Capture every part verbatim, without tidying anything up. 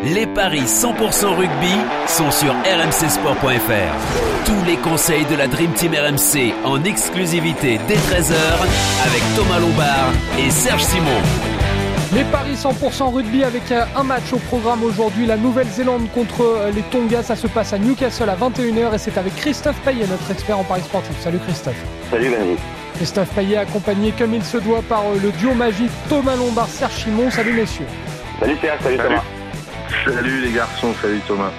Les paris cent pour cent rugby sont sur r m c sport point f r. Tous les conseils de la Dream Team R M C en exclusivité dès treize heures avec Thomas Lombard et Serge Simon. Les paris cent pour cent rugby avec un match au programme aujourd'hui, la Nouvelle-Zélande contre les Tonga. Ça se passe à Newcastle à vingt et une heures et c'est avec Christophe Payet, notre expert en paris sportif. Salut Christophe. Salut Valérie. Christophe Payet accompagné comme il se doit par le duo magique Thomas Lombard, Serge Simon. Salut messieurs. Salut Serge, salut, salut Thomas. Salut les garçons, salut Thomas.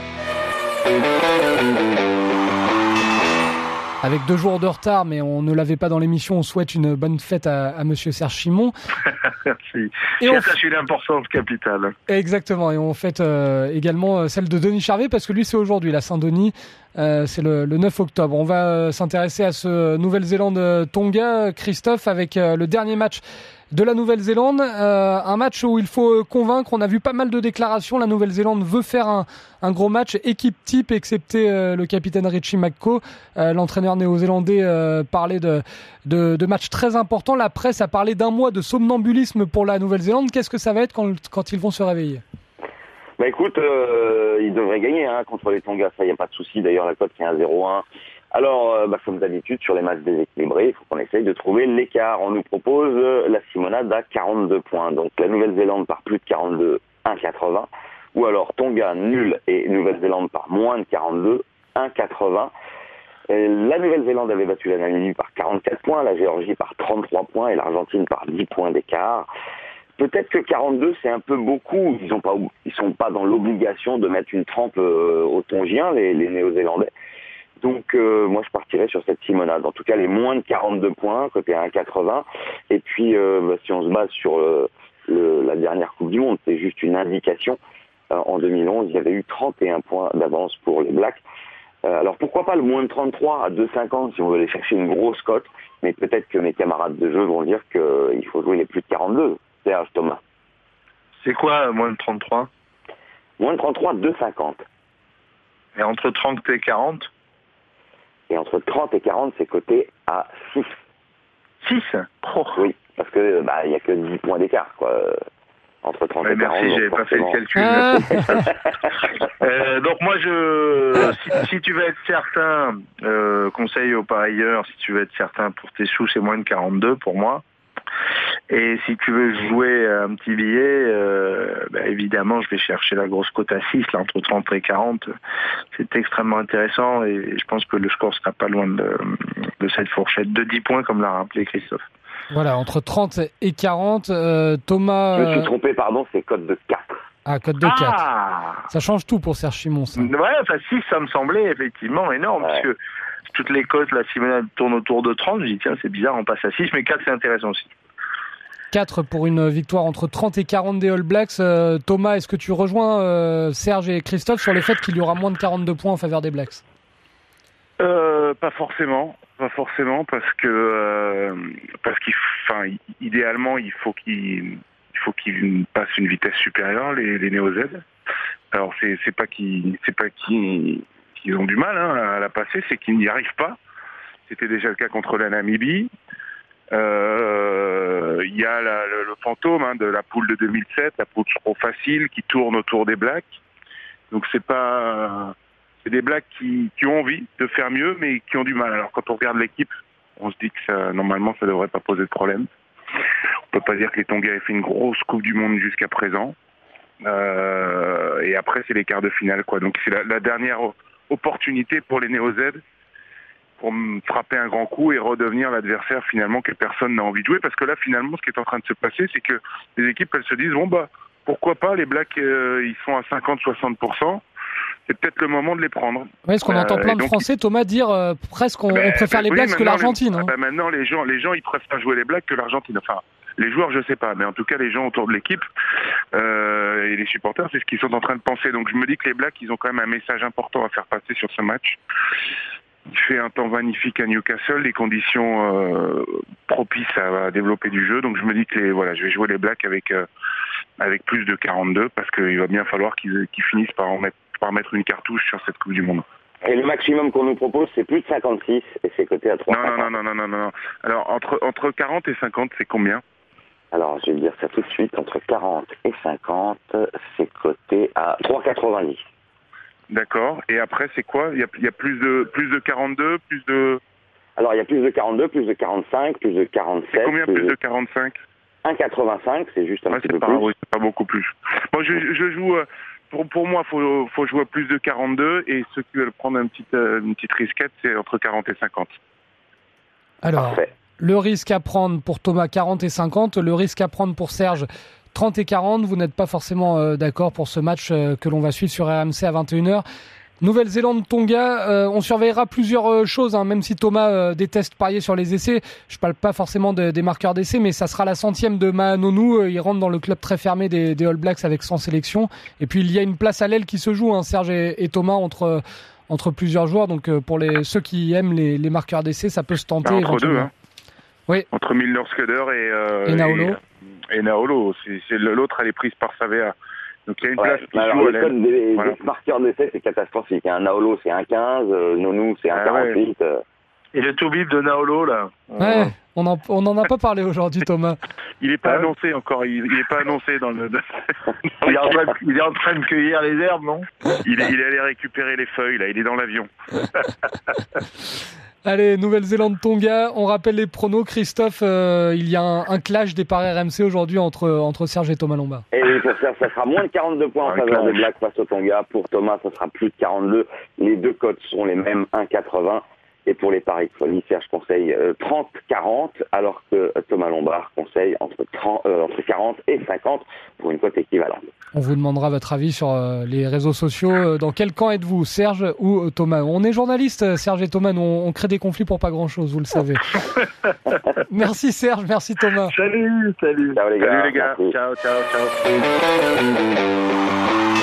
Avec deux jours de retard, mais on ne l'avait pas dans l'émission, on souhaite une bonne fête à, à monsieur Serge Simon. Merci. Et on fait une importance capitale. Exactement, et on fête euh, également celle de Denis Charvet, parce que lui c'est aujourd'hui, la Saint-Denis, euh, c'est le, le neuf octobre. On va euh, s'intéresser à ce Nouvelle-Zélande-Tonga, Christophe, avec euh, le dernier match de la Nouvelle-Zélande, euh, un match où il faut convaincre. On a vu pas mal de déclarations. La Nouvelle-Zélande veut faire un, un gros match, équipe type, excepté euh, le capitaine Richie McCaw. Euh, l'entraîneur néo-zélandais euh, parlait de, de, de matchs très importants. La presse a parlé d'un mois de somnambulisme pour la Nouvelle-Zélande. Qu'est-ce que ça va être quand, quand ils vont se réveiller? Bah écoute, euh, ils devraient gagner hein, contre les Tonga, ça y a pas de souci. D'ailleurs la cote qui est à zéro un. Alors, euh, bah, comme d'habitude, sur les matchs déséquilibrés, il faut qu'on essaye de trouver l'écart. On nous propose euh, la Simonade à quarante-deux points. Donc la Nouvelle-Zélande par plus de quarante-deux, un virgule quatre-vingts. Ou alors Tonga nul et Nouvelle-Zélande par moins de quarante-deux, un virgule quatre-vingts. Et la Nouvelle-Zélande avait battu la Namibie par quarante-quatre points, la Géorgie par trente-trois points et l'Argentine par dix points d'écart. Peut-être que quarante-deux, c'est un peu beaucoup. Ils sont pas, ils sont pas dans l'obligation de mettre une trempe euh, aux Tongiens, les, les Néo-Zélandais. Donc euh, moi je partirais sur cette Simonade. En tout cas les moins de quarante-deux points, côté un virgule quatre-vingts. Et puis euh, bah, si on se base sur euh, le, la dernière Coupe du Monde, c'est juste une indication. Euh, en deux mille onze, il y avait eu trente et un points d'avance pour les Blacks. Euh, alors pourquoi pas le moins de trente-trois à deux virgule cinquante si on veut aller chercher une grosse cote. Mais peut-être que mes camarades de jeu vont dire qu'il euh, faut jouer les plus de quarante-deux. Serge, Thomas. C'est quoi moins de trente-trois? Moins de trente-trois, deux virgule cinquante. Et entre trente et quarante? Et entre trente et quarante, c'est coté à six. six oh. Oui, parce que bah il y a que dix points d'écart, quoi. Entre trente ouais, et quarante. Merci, j'avais pas fait le calcul. Ah. euh, donc moi, je, si, si tu veux être certain, euh, conseil aux parieurs, si tu veux être certain pour tes sous, c'est moins de quarante-deux pour moi. Et si tu veux jouer un petit billet, euh, bah évidemment, je vais chercher la grosse cote à six, là, entre trente et quarante. C'est extrêmement intéressant et je pense que le score sera pas loin de, de cette fourchette de dix points, comme l'a rappelé Christophe. Voilà, entre trente et quarante. Euh, Thomas... Je me suis trompé, pardon, c'est cote de quatre. Ah, cote de quatre. Ah ça change tout pour Serge Simon, ça. Ouais, enfin six, ça me semblait effectivement énorme, ouais. Parce que toutes les cotes, la Simonade tourne autour de trente. Je dis, tiens, c'est bizarre, on passe à six, mais quatre, c'est intéressant aussi. quatre pour une victoire entre trente et quarante des All Blacks. Euh, Thomas, est-ce que tu rejoins euh, Serge et Christophe sur le fait qu'il y aura moins de quarante-deux points en faveur des Blacks? euh, Pas forcément, pas forcément, parce que euh, parce qu'il, enfin, idéalement, il faut qu'ils, il faut qu'ils passent une vitesse supérieure, les, les Néo-Z. Alors c'est c'est pas qu'ils, c'est pas qu'ils, qu'ils ont du mal hein, à la passer, c'est qu'ils n'y arrivent pas. C'était déjà le cas contre la Namibie. Il euh, y a la, le, le fantôme hein, de la poule de deux mille sept, la poule trop facile qui tourne autour des Blacks. Donc c'est pas, c'est des Blacks qui, qui ont envie de faire mieux, mais qui ont du mal. Alors quand on regarde l'équipe, on se dit que ça, normalement ça devrait pas poser de problème. On peut pas dire que les Tonga aient fait une grosse Coupe du Monde jusqu'à présent. Euh, et après c'est les quarts de finale quoi. Donc c'est la, la dernière opportunité pour les Néo-Z pour frapper un grand coup et redevenir l'adversaire finalement que personne n'a envie de jouer. Parce que là, finalement, ce qui est en train de se passer, c'est que les équipes, elles se disent, bon, bah, pourquoi pas, les Blacks, euh, ils sont à cinquante à soixante pour cent. C'est peut-être le moment de les prendre. Oui, parce qu'on euh, entend plein de donc, Français, Thomas, dire euh, presque on, ben, on préfère ben, les Blacks oui, que l'Argentine. Les, hein. ben, maintenant, les gens, les gens, ils préfèrent jouer les Blacks que l'Argentine. Enfin, les joueurs, je sais pas, mais en tout cas, les gens autour de l'équipe euh, et les supporters, c'est ce qu'ils sont en train de penser. Donc, je me dis que les Blacks, ils ont quand même un message important à faire passer sur ce match. Il fait un temps magnifique à Newcastle, les conditions euh, propices à développer du jeu. Donc je me dis que les, voilà, je vais jouer les Blacks avec euh, avec plus de quarante-deux parce qu'il va bien falloir qu'ils, qu'ils finissent par en mettre, par mettre une cartouche sur cette Coupe du Monde. Et le maximum qu'on nous propose, c'est plus de cinquante-six et c'est coté à trois. Non, non, non, non, non, non, non. Alors entre entre quarante et cinquante, c'est combien? Alors, je vais dire ça tout de suite, entre quarante et cinquante, c'est coté à trois virgule quatre-vingt-dix. D'accord. Et après, c'est quoi? Il y a, il y a plus de plus de quarante-deux, plus de... Alors, il y a plus de quarante-deux, plus de quarante-cinq, plus de quarante-sept... C'est combien plus de quarante-cinq? un virgule quatre-vingt-cinq, c'est juste un ouais, petit c'est peu pas, plus. oui, c'est pas beaucoup plus. Bon, je, je joue... Pour, pour moi, il faut, faut jouer plus de quarante-deux, et ceux qui veulent prendre une petite, une petite risquette, c'est entre quarante et cinquante. Alors, Parfait. Le risque à prendre pour Thomas, quarante et cinquante. Le risque à prendre pour Serge, trente et quarante. Vous n'êtes pas forcément euh, d'accord pour ce match euh, que l'on va suivre sur R M C à vingt et une heures. Nouvelle-Zélande-Tonga, euh, on surveillera plusieurs euh, choses, hein, même si Thomas euh, déteste parier sur les essais. Je parle pas forcément de, des marqueurs d'essais, mais ça sera la centième de Mahanonou. Euh, il rentre dans le club très fermé des, des All Blacks avec cent sélections. Et puis il y a une place à l'aile qui se joue, hein, Serge et, et Thomas, entre euh, entre plusieurs joueurs. Donc euh, pour les ceux qui aiment les, les marqueurs d'essais, ça peut se tenter. Bah, entre deux, hein. Oui. Entre Milner Scudder et, euh, et Naolo. Et, et Naolo. C'est, c'est, l'autre, elle est prise par Savea. Donc il y a une ouais, place qui alors, joue le à code des, voilà. des marqueurs d'essai, c'est catastrophique. Un Naolo, c'est un quinze, euh, Nonou, c'est un ah, quarante-huit. Ouais. Euh... Et le Toubib de Naolo, là. Ouais, on en, on en a pas parlé aujourd'hui, Thomas. Il est pas ah. annoncé encore. Il, il est pas annoncé dans le. il, est en train de, il est en train de cueillir les herbes, non? il, est, il est allé récupérer les feuilles, là. Il est dans l'avion. Allez, Nouvelle-Zélande-Tonga, on rappelle les pronos. Christophe, euh, il y a un, un clash des paris R M C aujourd'hui entre, entre Serge et Thomas Lombard. Et oui, pour Serge, ça sera moins de quarante-deux points en faveur des Blacks face au Tonga. Pour Thomas, ça sera plus de quarante-deux. Les deux cotes seront les mêmes, un virgule quatre-vingts. Et pour les paris de folie, Serge conseille euh, trente quarante, alors que euh, Thomas Lombard conseille entre, trente, euh, entre quarante et cinquante pour une cote équivalente. On vous demandera votre avis sur euh, les réseaux sociaux. Euh, dans quel camp êtes-vous, Serge ou euh, Thomas? On est journalistes, Serge et Thomas, nous, on, on crée des conflits pour pas grand-chose, vous le savez. Merci Serge, merci Thomas. Salut, salut. Ciao les gars. Salut les gars. Ciao, ciao, ciao.